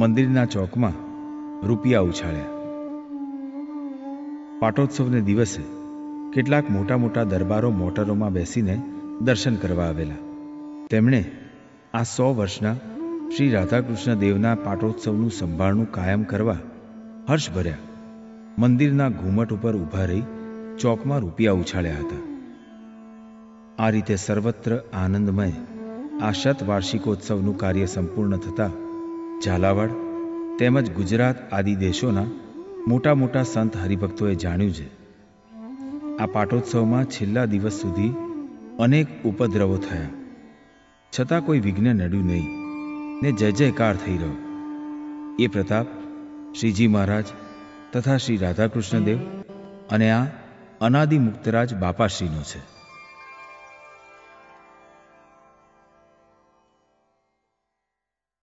મંદિરના ચોકમાં રૂપિયા ઉછાળ્યા. પાટોત્સવને દિવસે કેટલાક મોટા મોટા દરબારો મોટરોમાં બેસીને દર્શન કરવા આવેલા. તેમણે આ 100 વર્ષના શ્રી રાધાકૃષ્ણ દેવના પાટોત્સવનું સંભાળનું કાયમ કરવા હર્ષભર્યા મંદિરના ઘુમટ ઉપર ઊભા રહી ચોકમાં રૂપિયા ઉછાળ્યા હતા. આ રીતે સર્વત્ર આનંદમય આ શતવાર્ષિકોત્સવનું કાર્ય સંપૂર્ણ થતાં ઝાલાવાડ તેમજ ગુજરાત આદિ દેશોના મોટા મોટા સંત હરિભક્તોએ જાણ્યું છે. આ પાટોત્સવમાં છેલ્લા દિવસ સુધી અનેક ઉપદ્રવો થયા, છતાં કોઈ વિઘ્ન નડ્યું નહીં ને જય જયકાર થઈ રહ્યો. એ પ્રતાપ શ્રીજી મહારાજ તથા શ્રી રાધાકૃષ્ણ દેવ અને આ અનાદિ મુક્તરાજ બાપાશ્રીનો છે.